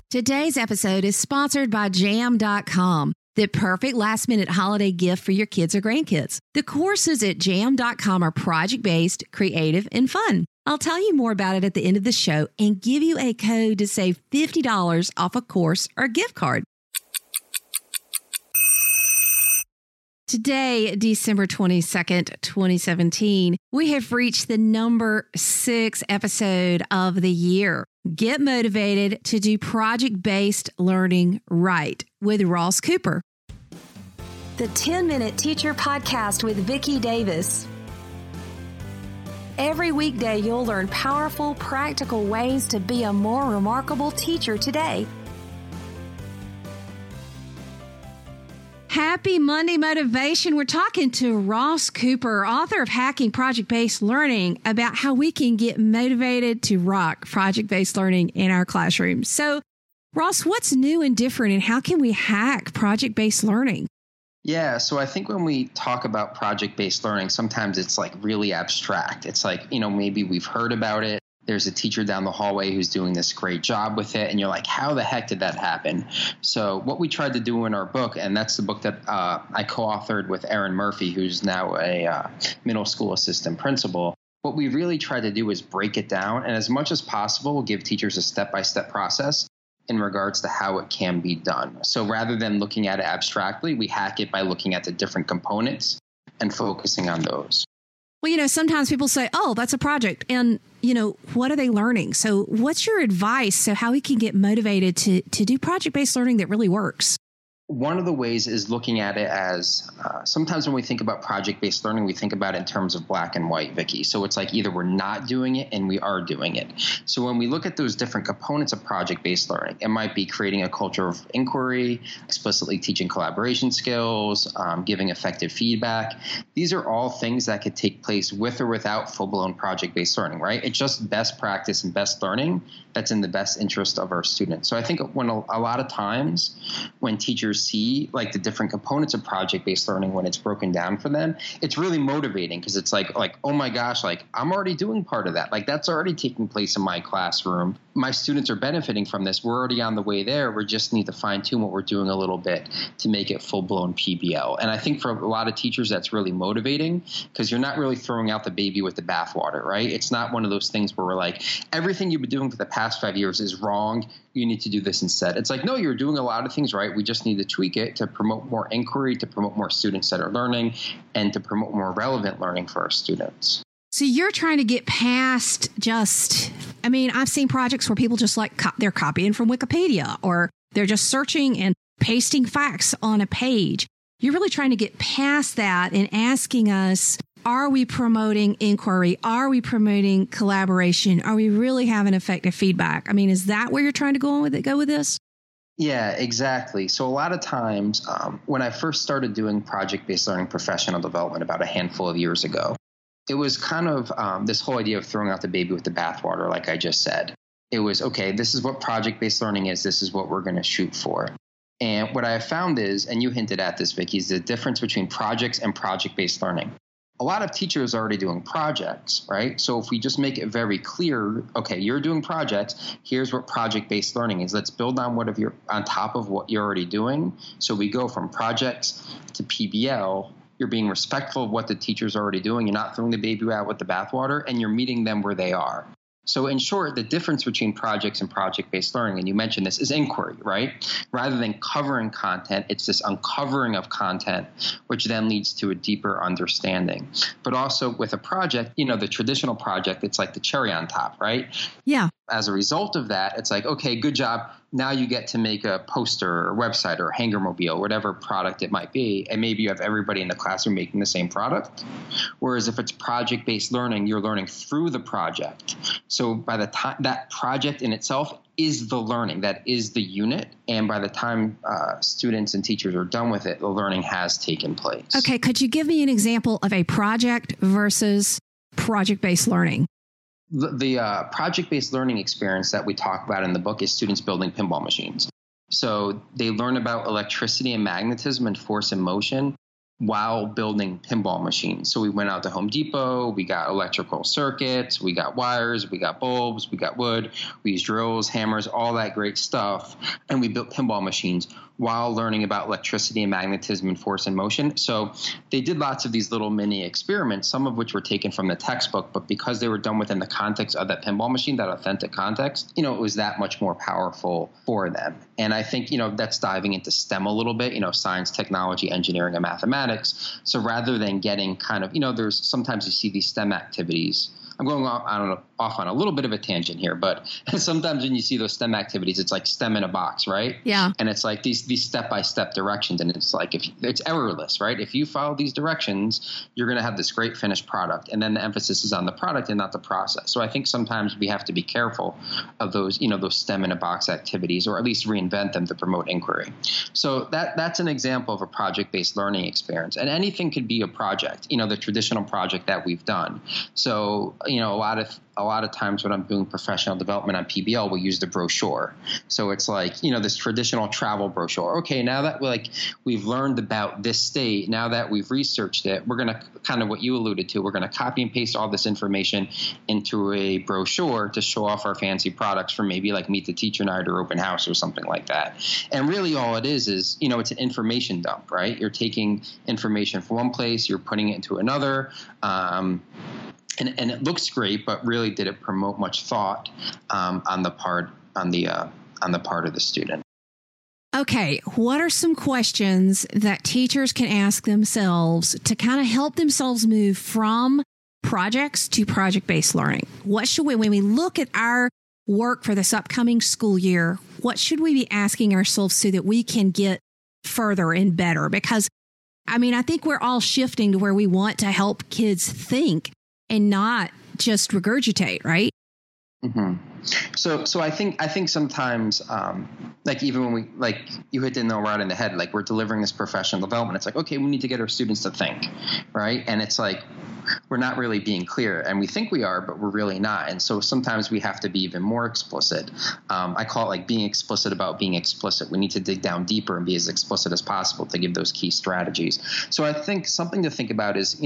Today's episode is sponsored by Jam.com, the perfect last-minute holiday gift for your kids or grandkids. The courses at Jam.com are project-based, creative, and fun. I'll tell you more about it at the end of the show and give you a code to save $50 off a course or gift card. Today, December 22nd, 2017, we have reached the number 6 episode of the year. Get motivated to do project-based learning right with Ross Cooper. The 10-Minute Teacher Podcast with Vicki Davis. Every weekday, you'll learn powerful, practical ways to be a more remarkable teacher today. Happy Monday Motivation. We're talking to Ross Cooper, author of Hacking Project-Based Learning, about how we can get motivated to rock project-based learning in our classroom. So, Ross, what's new and different, and how can we hack project-based learning? Yeah, so I think when we talk about project-based learning, sometimes it's like really abstract. It's like, maybe we've heard about it. There's a teacher down the hallway who's doing this great job with it. And you're like, how the heck did that happen? So what we tried to do in our book, and that's the book that I co-authored with Erin Murphy, who's now a middle school assistant principal. What we really tried to do is break it down. And as much as possible, we'll give teachers a step-by-step process in regards to how it can be done. So rather than looking at it abstractly, we hack it by looking at the different components and focusing on those. Well, sometimes people say, oh, that's a project. And, what are they learning? So what's your advice so how we can get motivated to do project-based learning that really works? One of the ways is looking at it as sometimes when we think about project-based learning, we think about it in terms of black and white, Vicki. So it's like either we're not doing it and we are doing it. So when we look at those different components of project-based learning, it might be creating a culture of inquiry, explicitly teaching collaboration skills, giving effective feedback. These are all things that could take place with or without full-blown project-based learning, right? It's just best practice and best learning that's in the best interest of our students. So I think when a lot of times when teachers see like the different components of project-based learning, when it's broken down for them, it's really motivating because it's like, oh my gosh, like I'm already doing part of that. Like that's already taking place in my classroom. My students are benefiting from this. We're already on the way there. We just need to fine tune what we're doing a little bit to make it full-blown PBL. And I think for a lot of teachers, that's really motivating because you're not really throwing out the baby with the bathwater, right? It's not one of those things where we're like, everything you've been doing for the past 5 years is wrong. You need to do this instead. It's like, no, you're doing a lot of things right. We just need to tweak it to promote more inquiry, to promote more students that are learning, and to promote more relevant learning for our students. So you're trying to get past I've seen projects where people just they're copying from Wikipedia or they're just searching and pasting facts on a page. You're really trying to get past that and asking us, are we promoting inquiry? Are we promoting collaboration? Are we really having effective feedback? Is that where you're trying to go with this? Yeah, exactly. So a lot of times when I first started doing project-based learning professional development about a handful of years ago, it was kind of this whole idea of throwing out the baby with the bathwater, like I just said. It was, okay, this is what project-based learning is. This is what we're going to shoot for. And what I have found is, and you hinted at this, Vicki, is the difference between projects and project-based learning. A lot of teachers are already doing projects, right? So if we just make it very clear, okay, you're doing projects, here's what project-based learning is. Let's build on on top of what you're already doing. So we go from projects to PBL. You're being respectful of what the teacher's already doing. You're not throwing the baby out with the bathwater, and you're meeting them where they are. So in short, the difference between projects and project-based learning, and you mentioned this, is inquiry, right? Rather than covering content, it's this uncovering of content, which then leads to a deeper understanding. But also with a project, the traditional project, it's like the cherry on top, right? Yeah. As a result of that, it's like, okay, good job. Now you get to make a poster or a website or a hanger mobile, whatever product it might be. And maybe you have everybody in the classroom making the same product. Whereas if it's project-based learning, you're learning through the project. So by the time that project in itself is the learning, that is the unit. And by the time students and teachers are done with it, the learning has taken place. Okay. Could you give me an example of a project versus project-based learning? The project-based learning experience that we talk about in the book is students building pinball machines. So they learn about electricity and magnetism and force and motion while building pinball machines. So we went out to Home Depot, we got electrical circuits, we got wires, we got bulbs, we got wood, we used drills, hammers, all that great stuff. And we built pinball machines while learning about electricity and magnetism and force and motion. So they did lots of these little mini experiments, some of which were taken from the textbook, but because they were done within the context of that pinball machine, that authentic context, it was that much more powerful for them. And I think, that's diving into STEM a little bit, science, technology, engineering, and mathematics. So rather than getting kind of, there's sometimes you see these STEM activities. I'm going off on a little bit of a tangent here, but sometimes when you see those STEM activities, it's like STEM in a box, right? Yeah. And it's like these step-by-step directions, and it's like it's errorless, right? If you follow these directions, you're going to have this great finished product, and then the emphasis is on the product and not the process. So I think sometimes we have to be careful of those, those STEM in a box activities, or at least reinvent them to promote inquiry. So that's an example of a project-based learning experience, and anything could be a project, the traditional project that we've done. So a lot of times when I'm doing professional development on PBL, we'll use the brochure. So it's like, this traditional travel brochure. Okay, now that we've learned about this state, now that we've researched it, we're going to kind of what you alluded to, we're going to copy and paste all this information into a brochure to show off our fancy products for maybe like Meet the Teacher Night or Open House or something like that. And really all it is, it's an information dump, right? You're taking information from one place, you're putting it into another. And it looks great, but really, did it promote much thought on the part of the student? Okay, what are some questions that teachers can ask themselves to kind of help themselves move from projects to project-based learning? What should when we look at our work for this upcoming school year, what should we be asking ourselves so that we can get further and better? Because, I think we're all shifting to where we want to help kids think and not just regurgitate, right? Mm-hmm. So I think sometimes, even when we, you hit the nail right in the head, we're delivering this professional development. It's like, okay, we need to get our students to think, right? And it's like, we're not really being clear, and we think we are, but we're really not. And so sometimes we have to be even more explicit. I call it being explicit about being explicit. We need to dig down deeper and be as explicit as possible to give those key strategies. So I think something to think about is,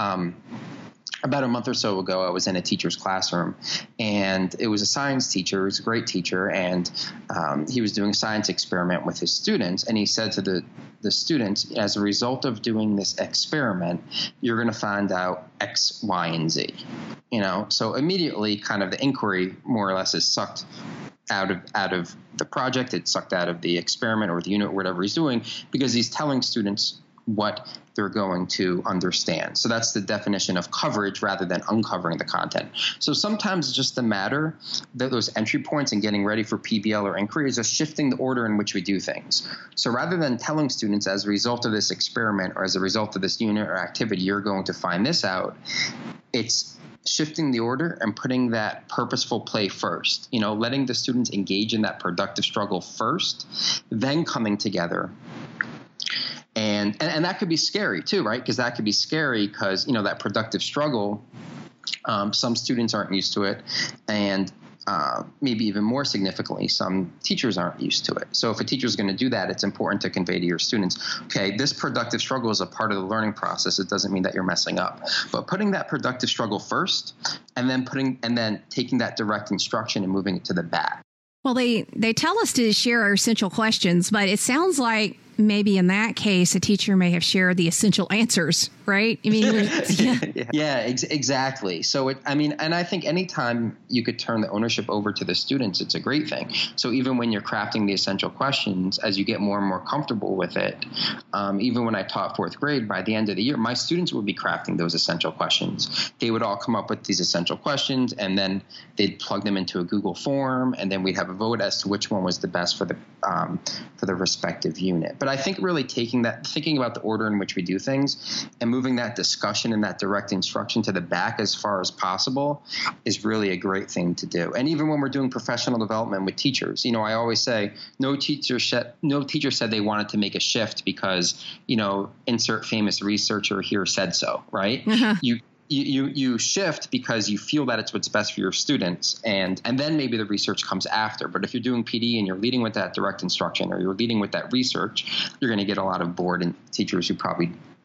about a month or so ago, I was in a teacher's classroom, and it was a science teacher. He was a great teacher, and he was doing a science experiment with his students. And he said to the students, as a result of doing this experiment, you're going to find out X, Y, and Z. So immediately, kind of the inquiry more or less is sucked out of the project. It's sucked out of the experiment or the unit or whatever he's doing, because he's telling students what they're going to understand. So that's the definition of coverage rather than uncovering the content. So sometimes it's just a matter that those entry points and getting ready for PBL or inquiry is just shifting the order in which we do things. So rather than telling students as a result of this experiment or as a result of this unit or activity, you're going to find this out, it's shifting the order and putting that purposeful play first, letting the students engage in that productive struggle first, then coming together. And that could be scary too, right? Because that could be scary because, that productive struggle, some students aren't used to it. And maybe even more significantly, some teachers aren't used to it. So if a teacher is going to do that, it's important to convey to your students, okay, this productive struggle is a part of the learning process. It doesn't mean that you're messing up. But putting that productive struggle first and then taking that direct instruction and moving it to the back. Well, they tell us to share our essential questions, but it sounds like maybe in that case, a teacher may have shared the essential answers, right? Exactly. So and I think anytime you could turn the ownership over to the students, it's a great thing. So even when you're crafting the essential questions, as you get more and more comfortable with it, even when I taught fourth grade, by the end of the year, my students would be crafting those essential questions. They would all come up with these essential questions, and then they'd plug them into a Google form, and then we'd have a vote as to which one was the best for the respective unit. But I think really thinking about the order in which we do things and moving that discussion and that direct instruction to the back as far as possible is really a great thing to do. And even when we're doing professional development with teachers, I always say no teacher said they wanted to make a shift because, insert famous researcher here said so, right? Uh-huh. You shift because you feel that it's what's best for your students, and then maybe the research comes after. But if you're doing PD and you're leading with that direct instruction or you're leading with that research, you're going to get a lot of bored and teachers who probably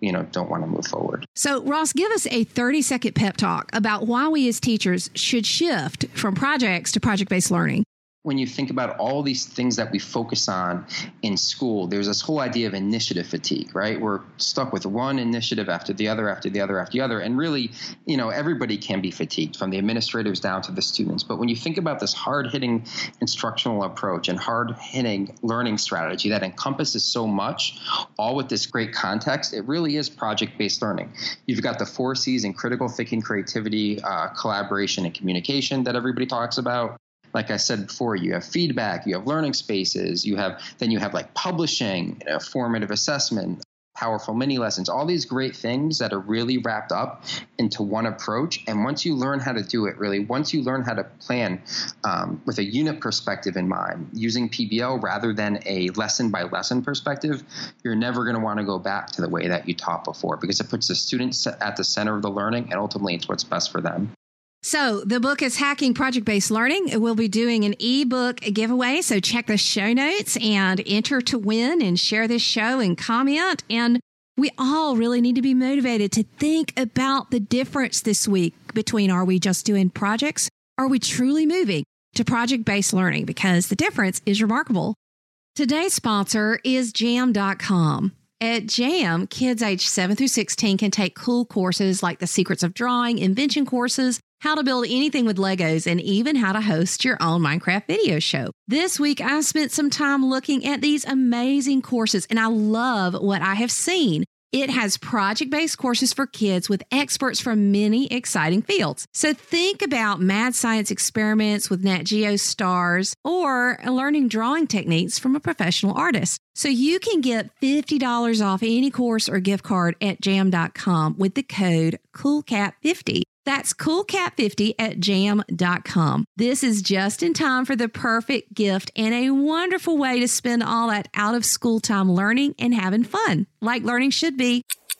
don't want to move forward. So Ross, give us a 30-second pep talk about why we as teachers should shift from projects to project-based learning. When you think about all these things that we focus on in school, there's this whole idea of initiative fatigue, right? We're stuck with one initiative after the other, after the other, after the other. And really, everybody can be fatigued, from the administrators down to the students. But when you think about this hard-hitting instructional approach and hard-hitting learning strategy that encompasses so much, all with this great context, it really is project-based learning. You've got the 4 C's in critical thinking, creativity, collaboration, and communication that everybody talks about. Like I said before, you have feedback, you have learning spaces, you have like publishing, formative assessment, powerful mini lessons, all these great things that are really wrapped up into one approach. And once you learn how to do it, once you learn how to plan with a unit perspective in mind, using PBL rather than a lesson by lesson perspective, you're never going to want to go back to the way that you taught before, because it puts the students at the center of the learning, and ultimately it's what's best for them. So the book is Hacking Project-Based Learning. We'll be doing an ebook giveaway. So check the show notes and enter to win and share this show and comment. And we all really need to be motivated to think about the difference this week between, are we just doing projects? Are we truly moving to project-based learning? Because the difference is remarkable. Today's sponsor is Jam.com. At Jam, kids aged 7 through 16 can take cool courses like the Secrets of Drawing, invention courses, how to build anything with Legos, and even how to host your own Minecraft video show. This week, I spent some time looking at these amazing courses, and I love what I have seen. It has project-based courses for kids with experts from many exciting fields. So think about mad science experiments with Nat Geo stars, or learning drawing techniques from a professional artist. So you can get $50 off any course or gift card at jam.com with the code COOLCAT50. That's COOLCAT50 at jam.com. This is just in time for the perfect gift and a wonderful way to spend all that out of school time learning and having fun, like learning should be.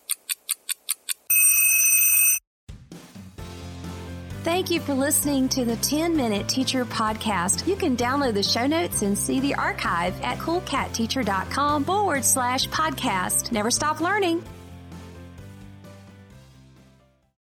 Thank you for listening to the 10-Minute Teacher Podcast. You can download the show notes and see the archive at coolcatteacher.com/podcast. Never stop learning.